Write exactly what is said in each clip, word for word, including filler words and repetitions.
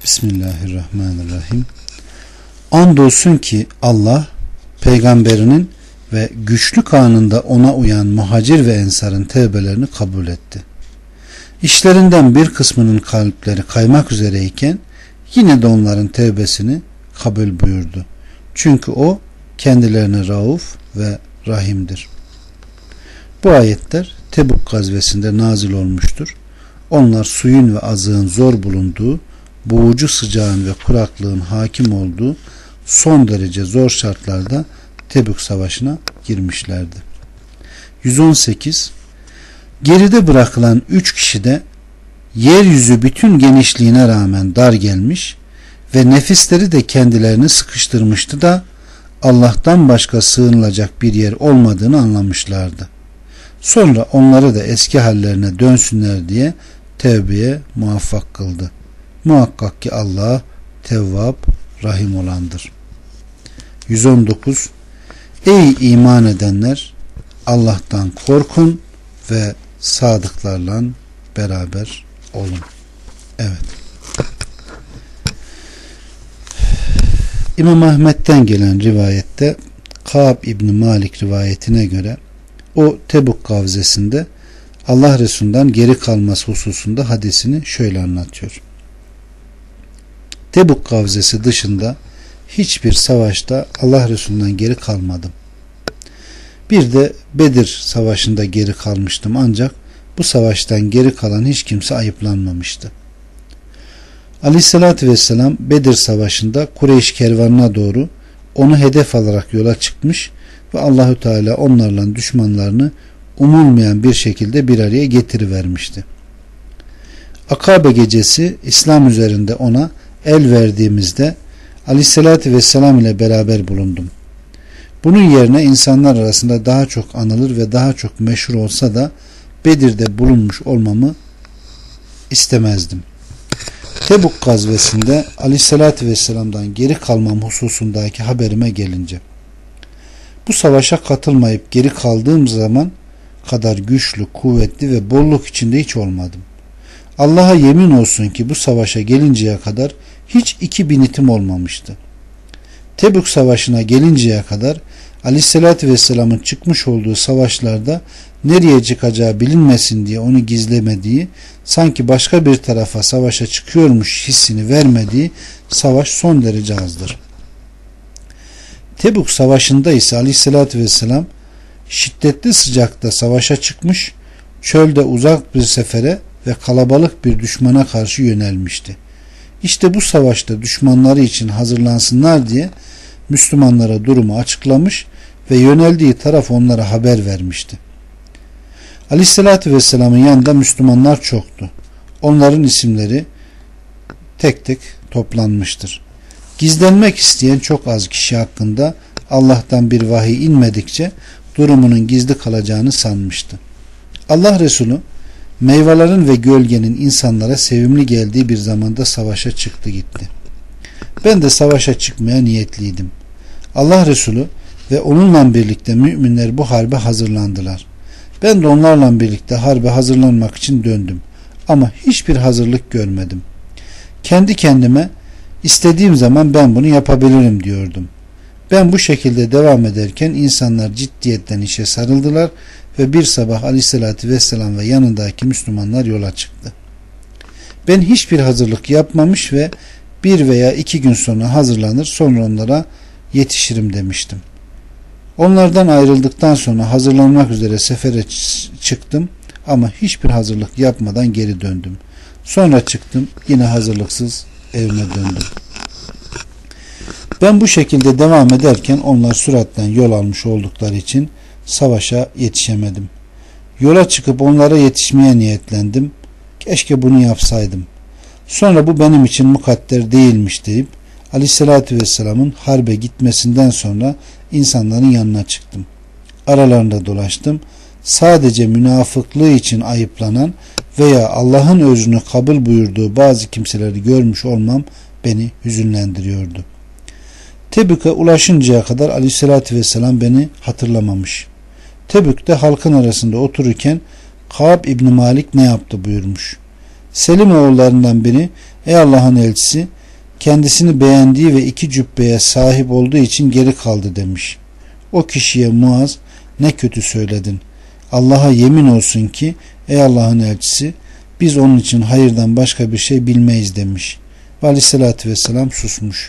Bismillahirrahmanirrahim. Andolsun ki Allah peygamberinin ve güçlük anında ona uyan muhacir ve ensarın tevbelerini kabul etti. İşlerinden bir kısmının kalpleri kaymak üzereyken yine de onların tevbesini kabul buyurdu. Çünkü o kendilerine rauf ve rahimdir. Bu ayetler Tebuk gazvesinde nazil olmuştur. Onlar suyun ve azığın zor bulunduğu, boğucu sıcağın ve kuraklığın hakim olduğu son derece zor şartlarda Tebük Savaşı'na girmişlerdi. yüz on sekiz. Geride bırakılan üç kişi de yeryüzü bütün genişliğine rağmen dar gelmiş ve nefisleri de kendilerini sıkıştırmıştı da Allah'tan başka sığınılacak bir yer olmadığını anlamışlardı. Sonra onları da eski hallerine dönsünler diye tevbeye muvaffak kıldı. Muhakkak ki Allah Tevvab, Rahim olandır. yüz on dokuz. Ey iman edenler, Allah'tan korkun ve sadıklarla beraber olun. Evet. İmam Ahmet'ten gelen rivayette Kâb İbni Malik rivayetine göre o Tebuk gazvesinde Allah Resulü'nden geri kalması hususunda hadisini şöyle anlatıyor. Tebuk gazvesi dışında hiçbir savaşta Allah Resulü'nden geri kalmadım. Bir de Bedir savaşında geri kalmıştım, ancak bu savaştan geri kalan hiç kimse ayıplanmamıştı. Aleyhissalatü vesselam Bedir savaşında Kureyş kervanına doğru onu hedef alarak yola çıkmış ve Allahü Teala onlarla düşmanlarını umulmayan bir şekilde bir araya getirivermişti. Akabe gecesi İslam üzerinde ona el verdiğimizde Aleyhissalatü vesselam ile beraber bulundum. Bunun yerine insanlar arasında daha çok anılır ve daha çok meşhur olsa da Bedir'de bulunmuş olmamı istemezdim. Tebuk gazvesinde Aleyhissalatü vesselam'dan geri kalmam hususundaki haberime gelince, bu savaşa katılmayıp geri kaldığım zaman kadar güçlü, kuvvetli ve bolluk içinde hiç olmadım. Allah'a yemin olsun ki bu savaşa gelinceye kadar hiç iki binitim olmamıştı. Tebük savaşına gelinceye kadar Aleyhisselatü Vesselam'ın çıkmış olduğu savaşlarda nereye çıkacağı bilinmesin diye onu gizlemediği, sanki başka bir tarafa savaşa çıkıyormuş hissini vermediği savaş son derece azdır. Tebük savaşında ise Aleyhisselatü Vesselam şiddetli sıcakta savaşa çıkmış, çölde uzak bir sefere ve kalabalık bir düşmana karşı yönelmişti. İşte bu savaşta düşmanları için hazırlansınlar diye Müslümanlara durumu açıklamış ve yöneldiği taraf onlara haber vermişti. Aleyhissalatü Vesselam'ın yanında Müslümanlar çoktu. Onların isimleri tek tek toplanmıştır. Gizlenmek isteyen çok az kişi hakkında Allah'tan bir vahiy inmedikçe durumunun gizli kalacağını sanmıştı. Allah Resulü meyvelerin ve gölgenin insanlara sevimli geldiği bir zamanda savaşa çıktı gitti. Ben de savaşa çıkmaya niyetliydim. Allah Resulü ve onunla birlikte müminler bu harbe hazırlandılar. Ben de onlarla birlikte harbe hazırlanmak için döndüm. Ama hiçbir hazırlık görmedim. Kendi kendime istediğim zaman ben bunu yapabilirim diyordum. Ben bu şekilde devam ederken insanlar ciddiyetten işe sarıldılar ve bir sabah Aleyhisselatü Vesselam ve yanındaki Müslümanlar yola çıktı. Ben hiçbir hazırlık yapmamış ve bir veya iki gün sonra hazırlanır, sonra onlara yetişirim demiştim. Onlardan ayrıldıktan sonra hazırlanmak üzere sefere çıktım ama hiçbir hazırlık yapmadan geri döndüm. Sonra çıktım, yine hazırlıksız evime döndüm. Ben bu şekilde devam ederken onlar süratle yol almış oldukları için savaşa yetişemedim. Yola çıkıp onlara yetişmeye niyetlendim. Keşke bunu yapsaydım. Sonra bu benim için mukadder değilmiş deyip Aleyhisselatü Vesselam'ın harbe gitmesinden sonra insanların yanına çıktım. Aralarında dolaştım. Sadece münafıklığı için ayıplanan veya Allah'ın özrünü kabul buyurduğu bazı kimseleri görmüş olmam beni hüzünlendiriyordu. Tebük'e ulaşıncaya kadar Aleyhisselatü Vesselam beni hatırlamamış. Tebük'te halkın arasında otururken Kâb İbni Malik ne yaptı buyurmuş. Selim oğullarından biri, ey Allah'ın elçisi, kendisini beğendiği ve iki cübbeye sahip olduğu için geri kaldı demiş. O kişiye Muaz, ne kötü söyledin. Allah'a yemin olsun ki ey Allah'ın elçisi, biz onun için hayırdan başka bir şey bilmeyiz demiş. Ve aleyhissalatü vesselam susmuş.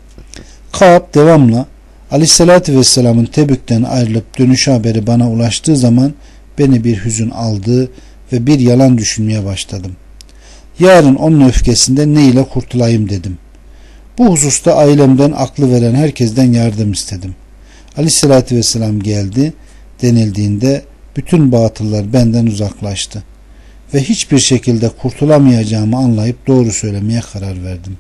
Kâb devamla aleyhissalatü vesselamın Tebük'ten ayrılıp dönüşü haberi bana ulaştığı zaman beni bir hüzün aldı ve bir yalan düşünmeye başladım. Yarın onun öfkesinden ne ile kurtulayım dedim. Bu hususta ailemden aklı veren herkesten yardım istedim. Aleyhissalatü vesselam geldi denildiğinde bütün batıllar benden uzaklaştı ve hiçbir şekilde kurtulamayacağımı anlayıp doğru söylemeye karar verdim.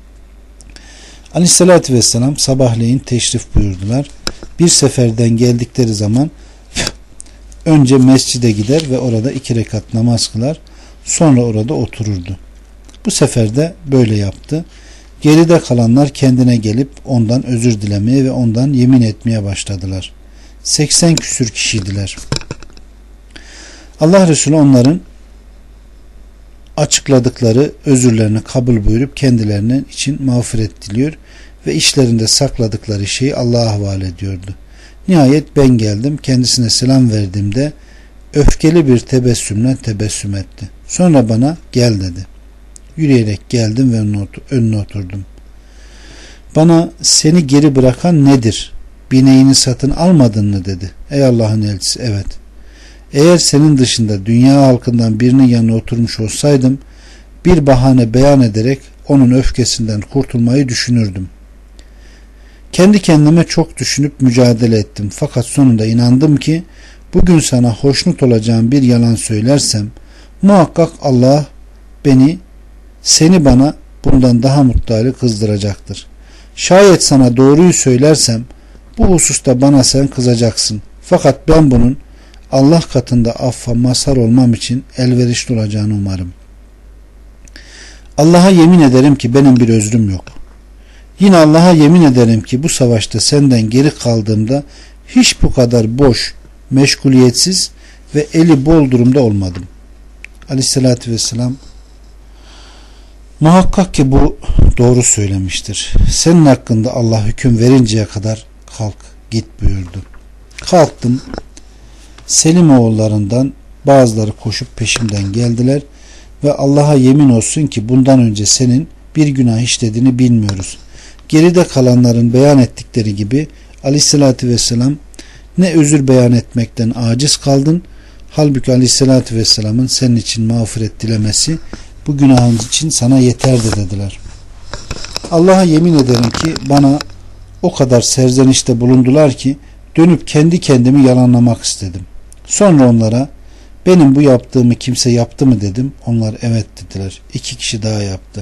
Aleyhissalatü vesselam sabahleyin teşrif buyurdular. Bir seferden geldikleri zaman önce mescide gider ve orada iki rekat namaz kılar, sonra orada otururdu. Bu sefer de böyle yaptı. Geride kalanlar kendine gelip ondan özür dilemeye ve ondan yemin etmeye başladılar. seksen küsür kişiydiler. Allah Resulü onların açıkladıkları özürlerini kabul buyurup kendilerinin için mağfiret diliyor ve işlerinde sakladıkları şeyi Allah'a havale ediyordu. Nihayet ben geldim, kendisine selam verdiğimde öfkeli bir tebessümle tebessüm etti. Sonra bana gel dedi. Yürüyerek geldim ve önüne oturdum. Bana seni geri bırakan nedir? Bineğini satın almadın mı dedi. Ey Allah'ın elçisi, evet. Eğer senin dışında dünya halkından birinin yanına oturmuş olsaydım bir bahane beyan ederek onun öfkesinden kurtulmayı düşünürdüm. Kendi kendime çok düşünüp mücadele ettim. Fakat sonunda inandım ki bugün sana hoşnut olacağım bir yalan söylersem muhakkak Allah beni seni bana bundan daha mutlu hale kızdıracaktır. Şayet sana doğruyu söylersem bu hususta bana sen kızacaksın. Fakat ben bunun Allah katında affa mazhar olmam için elverişli olacağını umarım. Allah'a yemin ederim ki benim bir özrüm yok. Yine Allah'a yemin ederim ki bu savaşta senden geri kaldığımda hiç bu kadar boş, meşguliyetsiz ve eli bol durumda olmadım. Aleyhissalatü vesselam muhakkak ki bu doğru söylemiştir. Senin hakkında Allah hüküm verinceye kadar kalk git buyurdu. Kalktım. Selim oğullarından bazıları koşup peşimden geldiler ve Allah'a yemin olsun ki bundan önce senin bir günah işlediğini bilmiyoruz. Geride kalanların beyan ettikleri gibi aleyhissalatü vesselam ne özür beyan etmekten aciz kaldın, halbuki aleyhissalatü vesselamın senin için mağfiret dilemesi bu günahın için sana yeterdi dediler. Allah'a yemin ederim ki bana o kadar serzenişte bulundular ki dönüp kendi kendimi yalanlamak istedim. Sonra onlara benim bu yaptığımı kimse yaptı mı dedim. Onlar evet dediler. İki kişi daha yaptı.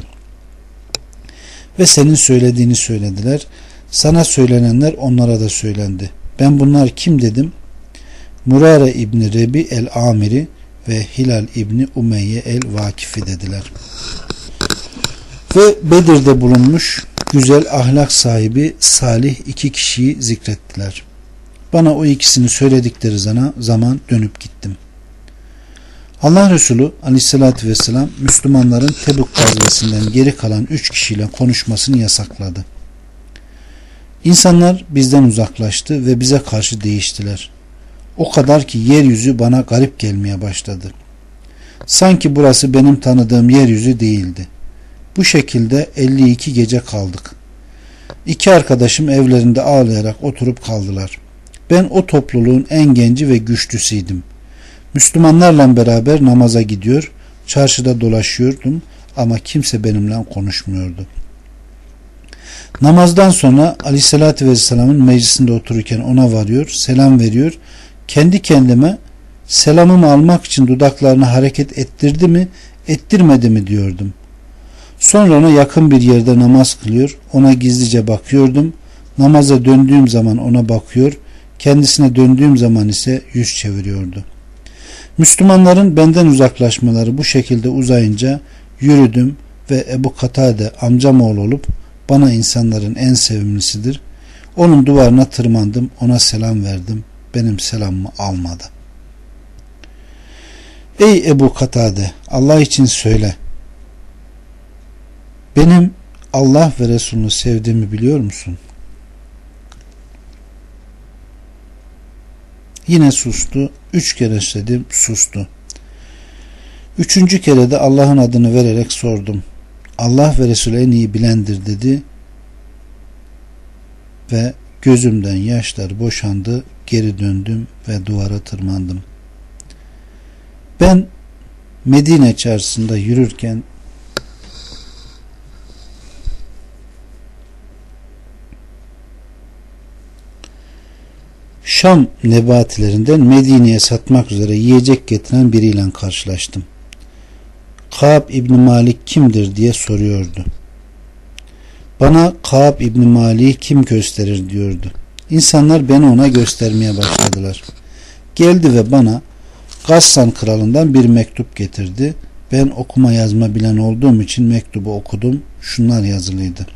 Ve senin söylediğini söylediler. Sana söylenenler onlara da söylendi. Ben bunlar kim dedim. Murare İbni Rebi el-Amiri ve Hilal İbni Umeyye el-Vakifi dediler. Ve Bedir'de bulunmuş güzel ahlak sahibi salih iki kişiyi zikrettiler. Bana o ikisini söyledikleri zaman dönüp gittim. Allah Resulü aleyhissalatü vesselam Müslümanların Tebük gazvesinden geri kalan üç kişiyle konuşmasını yasakladı. İnsanlar bizden uzaklaştı ve bize karşı değiştiler. O kadar ki yeryüzü bana garip gelmeye başladı. Sanki burası benim tanıdığım yeryüzü değildi. Bu şekilde elli iki gece kaldık. İki arkadaşım evlerinde ağlayarak oturup kaldılar. Ben o topluluğun en genci ve güçlüsüydüm. Müslümanlarla beraber namaza gidiyor, çarşıda dolaşıyordum ama kimse benimle konuşmuyordu. Namazdan sonra Aleyhisselatü Vesselam'ın meclisinde otururken ona varıyor, selam veriyor. Kendi kendime selamımı almak için dudaklarını hareket ettirdi mi, ettirmedi mi diyordum. Sonra ona yakın bir yerde namaz kılıyor, ona gizlice bakıyordum. Namaza döndüğüm zaman ona bakıyor, kendisine döndüğüm zaman ise yüz çeviriyordu. Müslümanların benden uzaklaşmaları bu şekilde uzayınca yürüdüm ve Ebu Katade amcam oğlu olup bana insanların en sevimlisidir. Onun duvarına tırmandım, ona selam verdim. Benim selamımı almadı. Ey Ebu Katade, Allah için söyle. Benim Allah ve Resulünü sevdiğimi biliyor musun? Yine sustu. Üç kere istedim, sustu. Üçüncü kere de Allah'ın adını vererek sordum. Allah ve Resulü en iyi bilendir dedi ve gözümden yaşlar boşandı. Geri döndüm ve duvara tırmandım. Ben Medine çarşısında yürürken Şam nebatilerinden Medine'ye satmak üzere yiyecek getiren biriyle karşılaştım. Kâb İbni Malik kimdir diye soruyordu. Bana Kâb İbni Malik'i kim gösterir diyordu. İnsanlar beni ona göstermeye başladılar. Geldi ve bana Gassan kralından bir mektup getirdi. Ben okuma yazma bilen olduğum için mektubu okudum. Şunlar yazılıydı.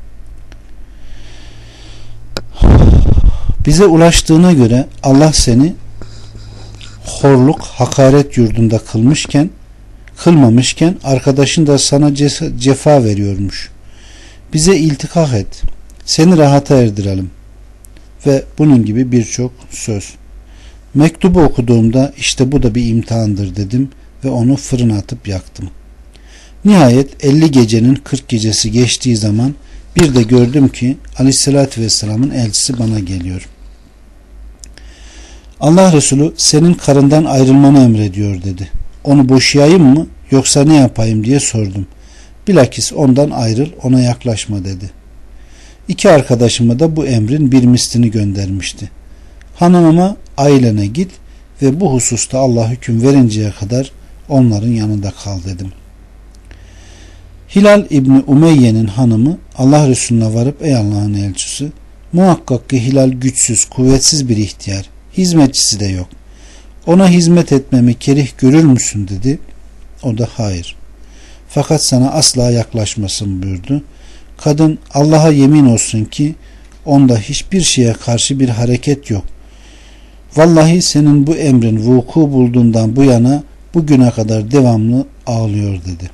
Bize ulaştığına göre Allah seni horluk, hakaret yurdunda kılmışken, kılmamışken arkadaşın da sana cefa veriyormuş. Bize iltikak et. Seni rahata erdirelim. Ve bunun gibi birçok söz. Mektubu okuduğumda işte bu da bir imtihandır dedim ve onu fırına atıp yaktım. Nihayet elli gecenin kırk gecesi geçtiği zaman bir de gördüm ki Aleyhisselatü Vesselam'ın elçisi bana geliyor. Allah Resulü senin karından ayrılmanı emrediyor dedi. Onu boşayayım mı yoksa ne yapayım diye sordum. Bilakis ondan ayrıl, ona yaklaşma dedi. İki arkadaşıma da bu emrin bir mislini göndermişti. Hanımıma ailene git ve bu hususta Allah hüküm verinceye kadar onların yanında kal dedim. Hilal İbni Umeyye'nin hanımı Allah Resulüne varıp ey Allah'ın elçisi, muhakkak ki Hilal güçsüz, kuvvetsiz bir ihtiyar, hizmetçisi de yok. Ona hizmet etmemi kerih görür müsün dedi. O da hayır. Fakat sana asla yaklaşmasın buyurdu. Kadın Allah'a yemin olsun ki onda hiçbir şeye karşı bir hareket yok. Vallahi senin bu emrin vuku bulduğundan bu yana bugüne kadar devamlı ağlıyor dedi.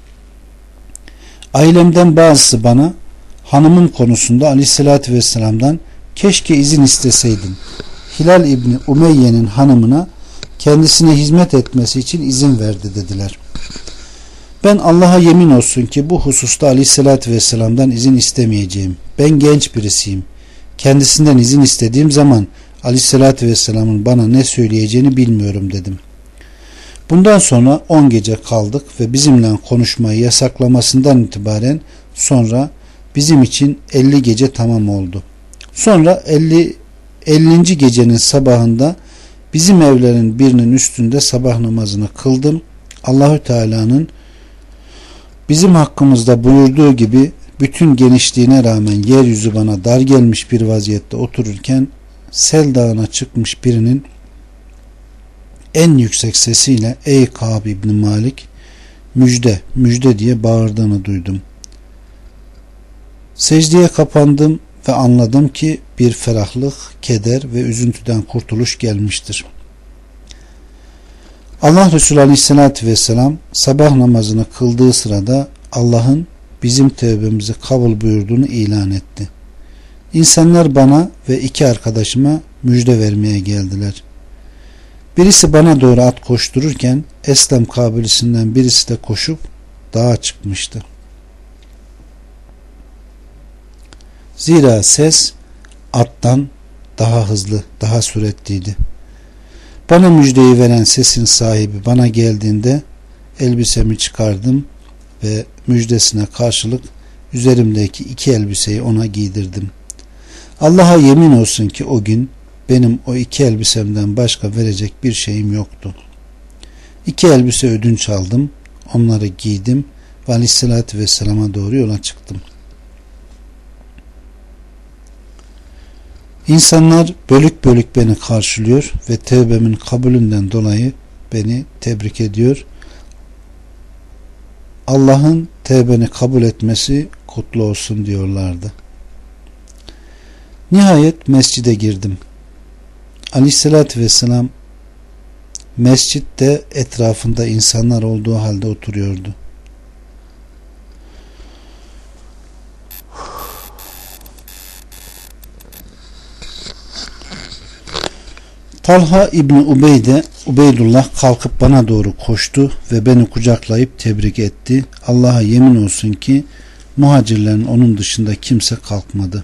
Ailemden bazısı bana hanımım konusunda Aleyhisselatü Vesselam'dan keşke izin isteseydim. Hilal İbni Umeyye'nin hanımına kendisine hizmet etmesi için izin verdi dediler. Ben Allah'a yemin olsun ki bu hususta Aleyhisselatü Vesselam'dan izin istemeyeceğim. Ben genç birisiyim. Kendisinden izin istediğim zaman Aleyhisselatü Vesselam'ın bana ne söyleyeceğini bilmiyorum dedim. Bundan sonra on gece kaldık ve bizimle konuşmayı yasaklamasından itibaren sonra bizim için elli gece tamam oldu. Sonra elli ellinci gecenin sabahında bizim evlerin birinin üstünde sabah namazını kıldım. Allahü Teala'nın bizim hakkımızda buyurduğu gibi bütün genişliğine rağmen yeryüzü bana dar gelmiş bir vaziyette otururken Sel Dağı'na çıkmış birinin en yüksek sesiyle ey Kâb İbni Malik müjde müjde diye bağırdığını duydum. Secdeye kapandım ve anladım ki bir ferahlık, keder ve üzüntüden kurtuluş gelmiştir. Allah Resulü Aleyhisselatü Vesselam sabah namazını kıldığı sırada Allah'ın bizim tevbemizi kabul buyurduğunu ilan etti. İnsanlar bana ve iki arkadaşıma müjde vermeye geldiler. Birisi bana doğru at koştururken Eslem kabilesinden birisi de koşup dağa çıkmıştı. Zira ses attan daha hızlı, daha süratliydi. Bana müjdeyi veren sesin sahibi bana geldiğinde elbisemi çıkardım ve müjdesine karşılık üzerimdeki iki elbiseyi ona giydirdim. Allah'a yemin olsun ki o gün benim o iki elbisemden başka verecek bir şeyim yoktu. İki elbise ödünç aldım, onları giydim ve Aleyhisselatü Vesselam'a doğru yola çıktım. İnsanlar bölük bölük beni karşılıyor ve tevbemin kabulünden dolayı beni tebrik ediyor. Allah'ın tevbeni kabul etmesi kutlu olsun diyorlardı. Nihayet mescide girdim. Aleyhissalatü vesselam mescitte etrafında insanlar olduğu halde oturuyordu. Talha İbni Ubeyde, Ubeydullah kalkıp bana doğru koştu ve beni kucaklayıp tebrik etti. Allah'a yemin olsun ki muhacirlerin onun dışında kimse kalkmadı.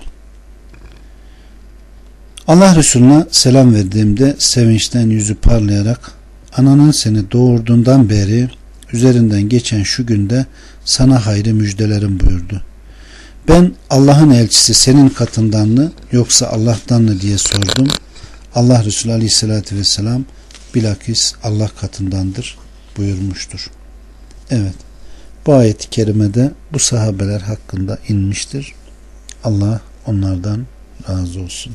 Allah Resulüne selam verdiğimde sevinçten yüzü parlayarak ananın seni doğurduğundan beri üzerinden geçen şu günde sana hayrı müjdelerim buyurdu. Ben Allah'ın elçisi senin katından mı yoksa Allah'tan mı diye sordum. Allah Resulü Aleyhisselatü Vesselam bilakis Allah katındandır buyurmuştur. Evet, bu ayet-i kerimede bu sahabeler hakkında inmiştir. Allah onlardan razı olsun.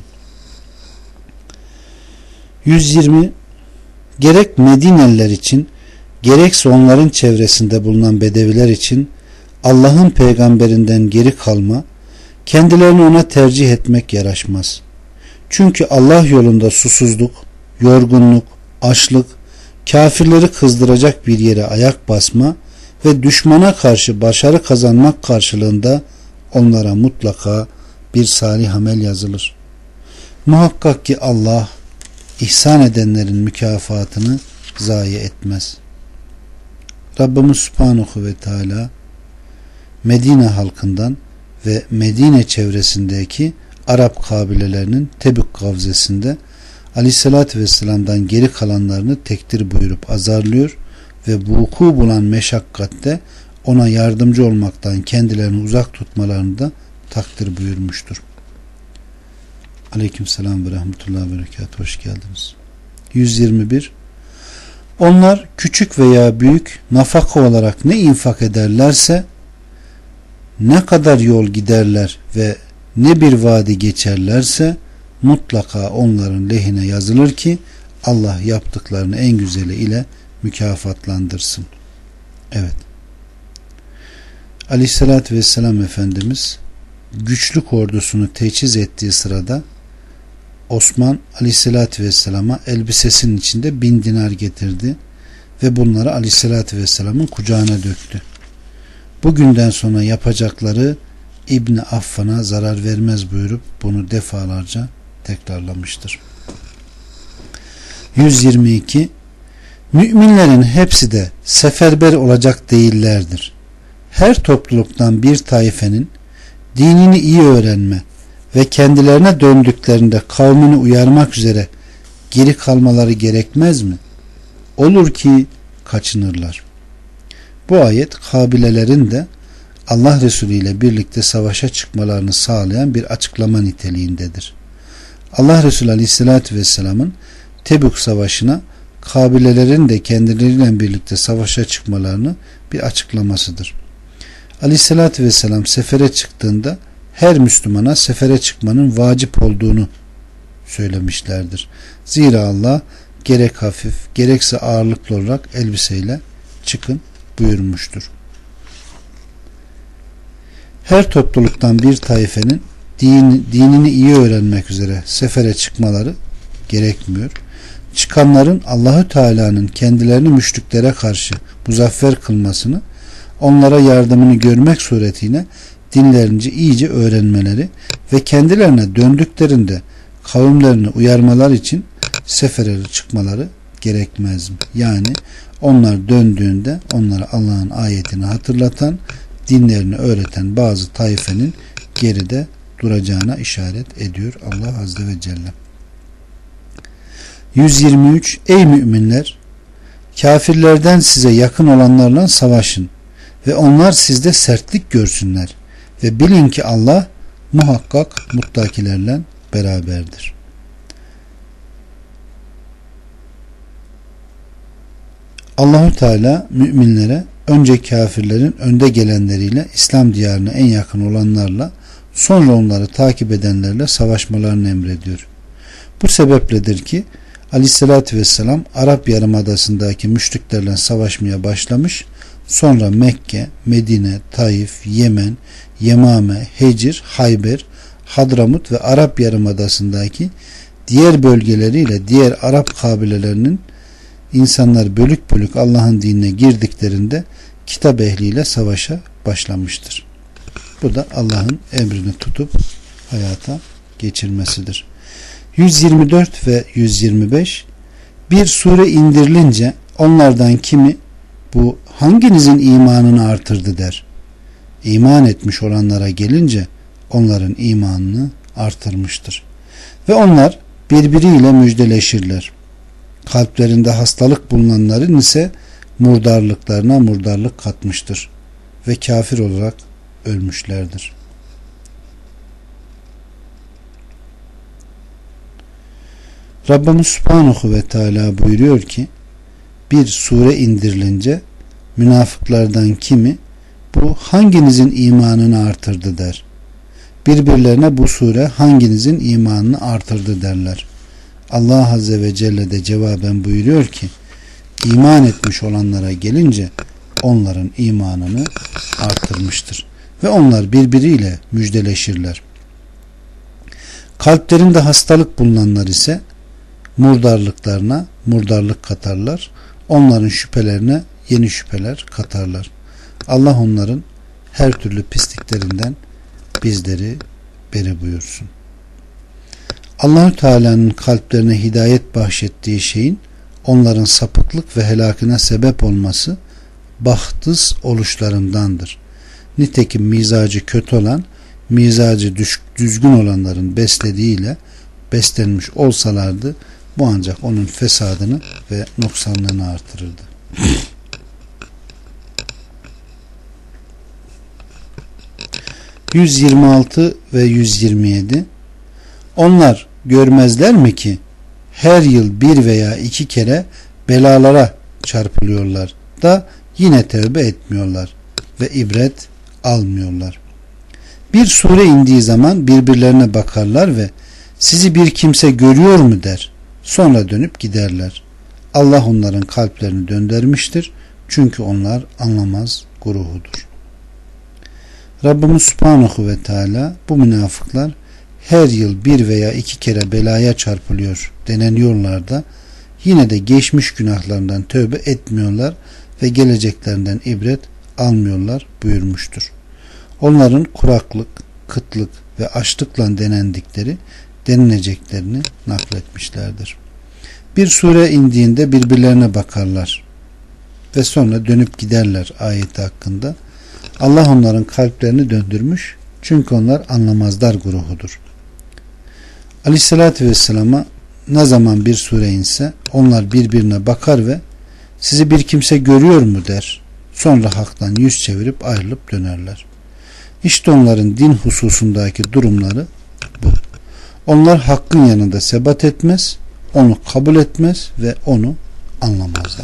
yüz yirmi Gerek Medineliler için gerekse onların çevresinde bulunan Bedeviler için Allah'ın peygamberinden geri kalma, kendilerini ona tercih etmek yaraşmaz. Çünkü Allah yolunda susuzluk, yorgunluk, açlık, kafirleri kızdıracak bir yere ayak basma ve düşmana karşı başarı kazanmak karşılığında onlara mutlaka bir salih amel yazılır. Muhakkak ki Allah ihsan edenlerin mükafatını zayi etmez. Rabbimiz Subhanahu ve Teala Medine halkından ve Medine çevresindeki Arap kabilelerinin Tebük gavzesinde Aleyhisselatü Vesselam'dan geri kalanlarını tekdir buyurup azarlıyor ve vuku bulan meşakkatte ona yardımcı olmaktan kendilerini uzak tutmalarını da takdir buyurmuştur. Aleykümselam ve rahmetullahi ve berekatuhu. Hoş geldiniz. yüz yirmi bir Onlar küçük veya büyük nafaka olarak ne infak ederlerse, ne kadar yol giderler ve ne bir vadi geçerlerse mutlaka onların lehine yazılır ki Allah yaptıklarını en güzeli ile mükafatlandırsın. Evet. Aleyhissalatü vesselam Efendimiz güçlük ordusunu teçhiz ettiği sırada Osman Aleyhissalatü vesselama elbisesinin içinde bin dinar getirdi ve bunları Aleyhissalatü vesselamın kucağına döktü. Bugünden sonra yapacakları İbni Affan'a zarar vermez buyurup bunu defalarca tekrarlamıştır. yüz yirmi iki Müminlerin hepsi de seferber olacak değillerdir. Her topluluktan bir taifenin dinini iyi öğrenme ve kendilerine döndüklerinde kavmini uyarmak üzere geri kalmaları gerekmez mi? Olur ki kaçınırlar. Bu ayet kabilelerin de Allah Resulü ile birlikte savaşa çıkmalarını sağlayan bir açıklama niteliğindedir. Allah Resulü Aleyhisselatü Vesselam'ın Tebük Savaşı'na kabilelerin de kendileriyle birlikte savaşa çıkmalarını bir açıklamasıdır. Aleyhisselatü Vesselam sefere çıktığında her Müslümana sefere çıkmanın vacip olduğunu söylemişlerdir. Zira Allah gerek hafif gerekse ağırlıklı olarak elbiseyle çıkın buyurmuştur. Her topluluktan bir taifenin din, dinini iyi öğrenmek üzere sefere çıkmaları gerekmiyor. Çıkanların Allahü Teala'nın kendilerini müşriklere karşı muzaffer kılmasını, onlara yardımını görmek suretiyle dinlerince iyice öğrenmeleri ve kendilerine döndüklerinde kavimlerini uyarmalar için sefere çıkmaları gerekmez mi? Yani onlar döndüğünde onlara Allah'ın ayetini hatırlatan, dinlerini öğreten bazı taifenin geride duracağına işaret ediyor Allah Azze ve Celle. yüz yirmi üç Ey müminler! Kafirlerden size yakın olanlarla savaşın ve onlar sizde sertlik görsünler ve bilin ki Allah muhakkak muttakilerle beraberdir. Allahu Teala müminlere önce kafirlerin önde gelenleriyle İslam diyarına en yakın olanlarla sonra onları takip edenlerle savaşmalarını emrediyor. Bu sebepledir ki Aleyhisselatü Vesselam Arap Yarımadası'ndaki müşriklerle savaşmaya başlamış, sonra Mekke, Medine, Taif, Yemen, Yemame, Hecir, Hayber, Hadramut ve Arap Yarımadası'ndaki diğer bölgeleriyle diğer Arap kabilelerinin insanlar bölük bölük Allah'ın dinine girdiklerinde kitap ehliyle savaşa başlamıştır. Bu da Allah'ın emrini tutup hayata geçirmesidir. yüz yirmi dört ve yüz yirmi beş bir sure indirilince onlardan kimi bu hanginizin imanını artırdı der. İman etmiş olanlara gelince onların imanını artırmıştır. Ve onlar birbiriyle müjdeleşirler. Kalplerinde hastalık bulunanların ise murdarlıklarına murdarlık katmıştır ve kafir olarak ölmüşlerdir. Rabbimiz Subhanahu ve Teala buyuruyor ki bir sure indirilince münafıklardan kimi bu hanginizin imanını artırdı der. Birbirlerine bu sure hanginizin imanını artırdı derler. Allah Azze ve Celle de cevaben buyuruyor ki iman etmiş olanlara gelince onların imanını artırmıştır. Ve onlar birbiriyle müjdeleşirler. Kalplerinde hastalık bulunanlar ise murdarlıklarına murdarlık katarlar. Onların şüphelerine yeni şüpheler katarlar. Allah onların her türlü pisliklerinden bizleri beri buyursun. Allahü Teala'nın kalplerine hidayet bahşettiği şeyin onların sapıklık ve helakine sebep olması bahtsız oluşlarındandır. Nitekim mizacı kötü olan, mizacı düzgün olanların beslediğiyle beslenmiş olsalardı bu ancak onun fesadını ve noksanlığını artırırdı. yüz yirmi altı ve yüz yirmi yedi Onlar görmezler mi ki her yıl bir veya iki kere belalara çarpılıyorlar da yine tövbe etmiyorlar ve ibret almıyorlar. Bir sure indiği zaman birbirlerine bakarlar ve sizi bir kimse görüyor mu der. Sonra dönüp giderler. Allah onların kalplerini döndürmüştür. Çünkü onlar anlamaz güruhudur. Rabbimiz Subhanahu ve Teala bu münafıklar her yıl bir veya iki kere belaya çarpılıyor deneniyorlar da yine de geçmiş günahlarından tövbe etmiyorlar ve geleceklerinden ibret almıyorlar buyurmuştur. Onların kuraklık, kıtlık ve açlıkla denendikleri denileceklerini nakletmişlerdir. Bir sure indiğinde birbirlerine bakarlar ve sonra dönüp giderler ayeti hakkında. Allah onların kalplerini döndürmüş çünkü onlar anlamazlar güruhudur. Aleyhissalatü vesselama ne zaman bir sure inse onlar birbirine bakar ve sizi bir kimse görüyor mu der. Sonra haktan yüz çevirip ayrılıp dönerler. İşte onların din hususundaki durumları bu. Onlar hakkın yanında sebat etmez, onu kabul etmez ve onu anlamazlar.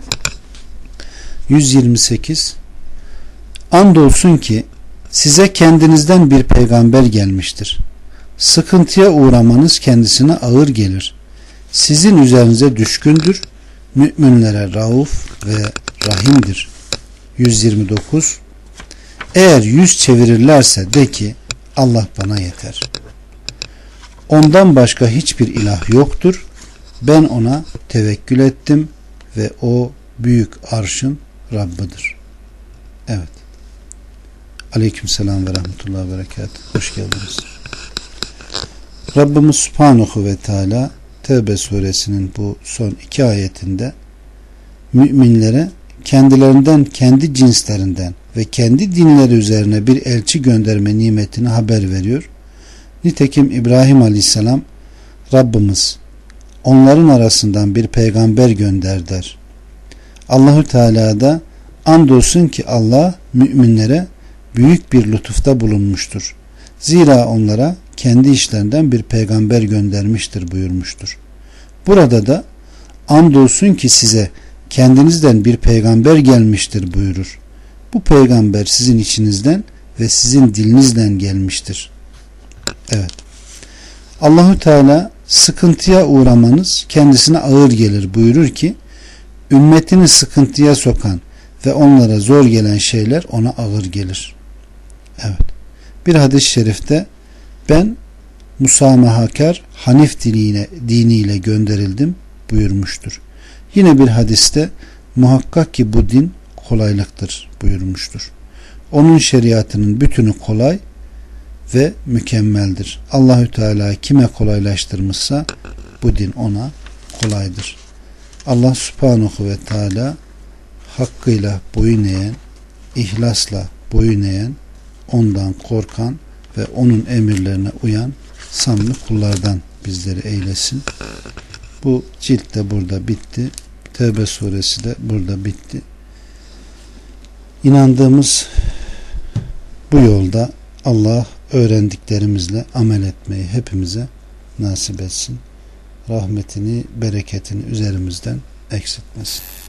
yüz yirmi sekiz Andolsun ki size kendinizden bir peygamber gelmiştir. Sıkıntıya uğramanız kendisine ağır gelir. Sizin üzerinize düşkündür. Müminlere rauf ve rahimdir. yüz yirmi dokuz Eğer yüz çevirirlerse de ki Allah bana yeter. Ondan başka hiçbir ilah yoktur. Ben ona tevekkül ettim ve o büyük arşın Rabbidir. Evet. Aleykümselam ve rahmetullahi ve berekatuhu. Hoş geldiniz. Rabbimiz Subhanahu ve Teala Tevbe suresinin bu son iki ayetinde müminlere kendilerinden, kendi cinslerinden ve kendi dinleri üzerine bir elçi gönderme nimetini haber veriyor. Nitekim İbrahim Aleyhisselam Rabbimiz onların arasından bir peygamber gönder der. Allahü Teala da andolsun ki Allah müminlere büyük bir lütufta bulunmuştur. Zira onlara kendi işlerinden bir peygamber göndermiştir buyurmuştur. Burada da andolsun ki size kendinizden bir peygamber gelmiştir buyurur. Bu peygamber sizin içinizden ve sizin dilinizden gelmiştir. Evet. Allahü Teala sıkıntıya uğramanız kendisine ağır gelir buyurur ki ümmetini sıkıntıya sokan ve onlara zor gelen şeyler ona ağır gelir. Evet. Bir hadis-i şerifte ben musamahakar Hanif diniyle, diniyle gönderildim buyurmuştur. Yine bir hadiste muhakkak ki bu din kolaylıktır buyurmuştur. Onun şeriatının bütünü kolay ve mükemmeldir. Allahü Teala kime kolaylaştırmışsa bu din ona kolaydır. Allah Subhanahu ve Teala hakkıyla boyun eğen, ihlasla boyun eğen, ondan korkan ve onun emirlerine uyan samimi kullardan bizleri eylesin. Bu cilt de burada bitti. Tevbe suresi de burada bitti. İnandığımız bu yolda Allah öğrendiklerimizle amel etmeyi hepimize nasip etsin. Rahmetini, bereketini üzerimizden eksiltmesin.